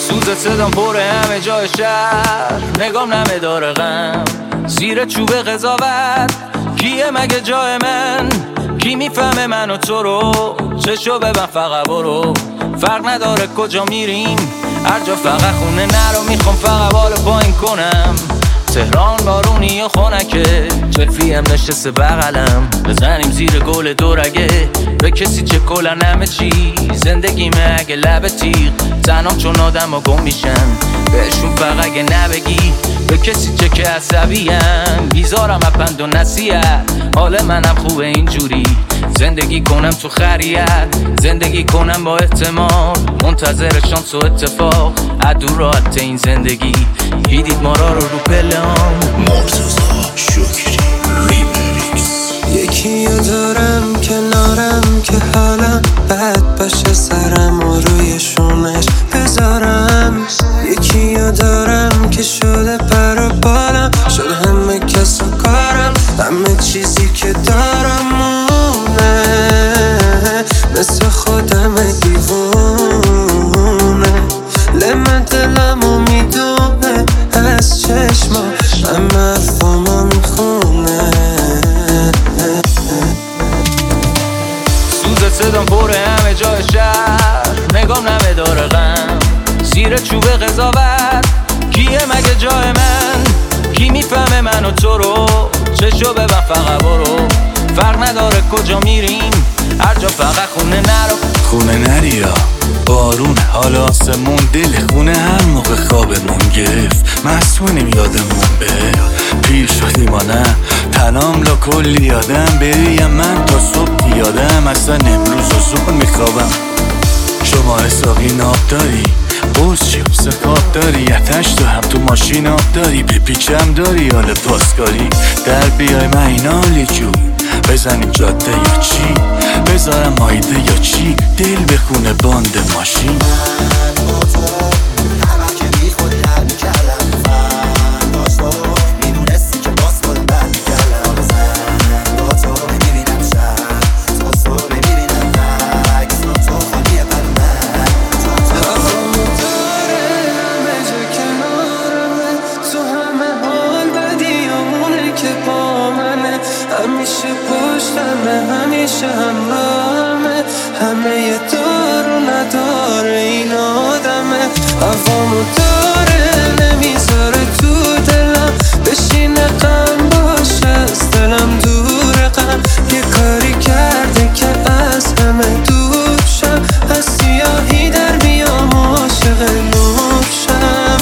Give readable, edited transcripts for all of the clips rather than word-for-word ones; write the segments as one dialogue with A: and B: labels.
A: سوز صدام پر همه جای شهر، نگام نمه داره غم زیر چوب قضاوت. کیه مگه جای من؟ کی میفهمه من و تو رو؟ چشو ببن فقط برو، فرق نداره کجا میریم هر جا، فقط خونه نرو. میخوام فقط بالا پایین کنم، تهران بارونی و خونکه، چلفی هم نشسته بغلم، بزنیم زیر گل دورگه. به کسی چه کلن همه چی زندگیمه اگه لب تیغ، تنام چون آدم ها گم میشن بهشون فقط اگه نبگی. به کسی چه که عصبیم بیزارم اپند و نصیحت، حال منم خوبه اینجوری زندگی کنم تو خریت، زندگی کنم با احتمال منتظر شانس و اتفاق. عدو راحت این زندگی دیدید ما را رو پله هم.
B: مرتضی شکری ریمیکس.
C: یکیو دارم کنارم که حالا بد باشه سرم و روی شونش بذارم. یکیو دارم که شده پر و بالم، شده همه کس و کارم، همه چیزی که دارم مونه مثل خودم دیوونه. لمن دلمو میدونه از چشما، همه حرفامو میخونه.
A: سوز صدام پر همه جای شهر، نگام نمه داره غم زیر چوب قضاوت. کیه مگه جای من؟ کی میفهمه من و تو رو؟ چشو ببن فقط برو، فرق نداره کجا میریم هر جا، فقط خونه نرو.
B: خونه نریا بارون حال آسمون، دل خونه هر موقع خوابمون گرفت، مسئولیم یادمون به پیر شدیم و نه تنام لا کلی یادم بریم. من تا صبح یادم اصلا امروز و زور میخوابم. شما حسابی ناب داری، بوز چی سکاب داری، اتش تو هم تو ماشین آب داری، بپیچم داری حال پاسکاری. در بیای من این حالی جون بزنیم جاده یا چی، بذارم مایده یا چی، دل بخونه باند ماشین.
C: همیشه پشتمه، همیشه همراهمه، همه یه دار و نداره این آدمه. هوامو داره نمیذاره تو دلم بشینه، غم باشه از دلم دور غم. یه کاری کرده که از همه دور شم، از سیاهی در بیام عاشق نور شم.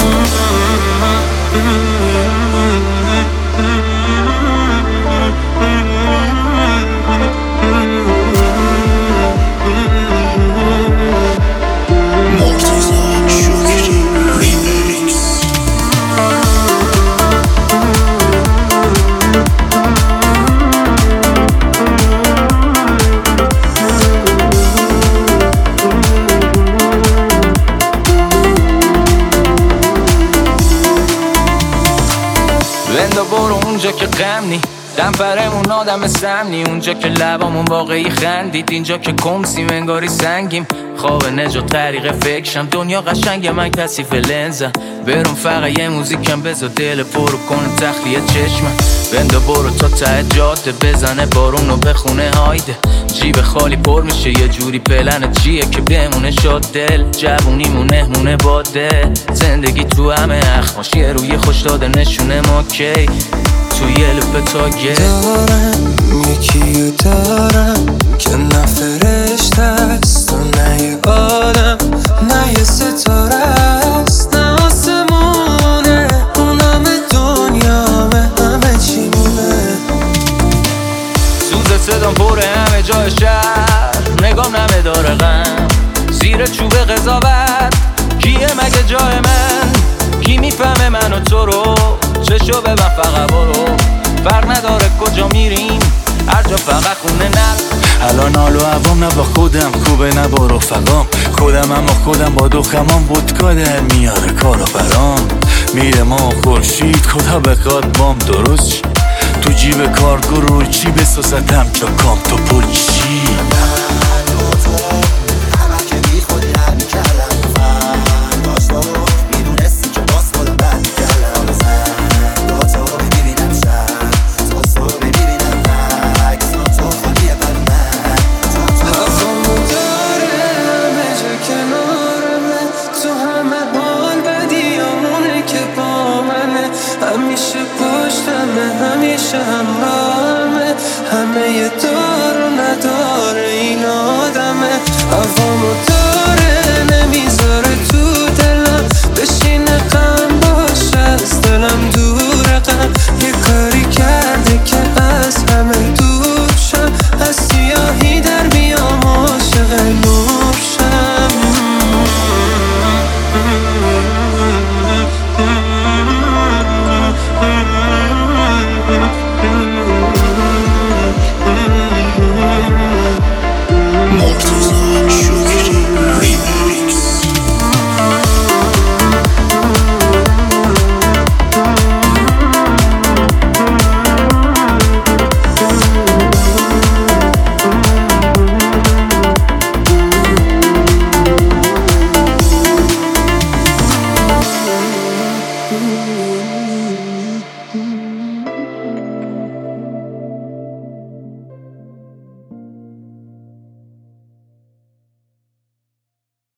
A: بندا برو اونجا که غم نی، دم پرمون آدم سمنی، اونجا که لبامون واقعی خندید، اینجا که کمسیم انگاری سنگیم. خواب نجات طریق فکرشم، دنیا قشنگ من کثیف لنزم، برون فقط یه موزیکم بذار دل پرو کنه تخلیه چشمم. بندا برو تا ته جاده بزنه بارون و بخونه هایده، جیب خالی پر میشه یه جوری، پلن چیه که بمونه شاد دل، جوونیمونه مونه باده، زندگی تو همه اخماش یه روی خوش داده نشونه ما کی توی لپ تاگه.
C: دارم یکیو دارم که نه فرشته است و نه یه آدم، نه یه ستاره است نه آسمونه، اون همه دنیامه، همه چی مونه.
A: سوز صدام پر همه جای شهر، نگام نمه داره غم زیر چوب قضاوت. کیه مگه جای من؟ کی میفهمه من و تو رو؟ چشو ببن فقط برو، فرق نداره کجا میریم هر جا، فقط خونه نرو.
B: الان حال و عوام نه با خودم خوبه نه با رفقام، خودم اما خودم با دخمام بودکا در میاره کارو برام. میره ما خورشید خدا بخواد بام درست چی، تو جیب کارگو رو چی بسازتم چا کام تو پل چی.
C: همیشه همراهمه. همه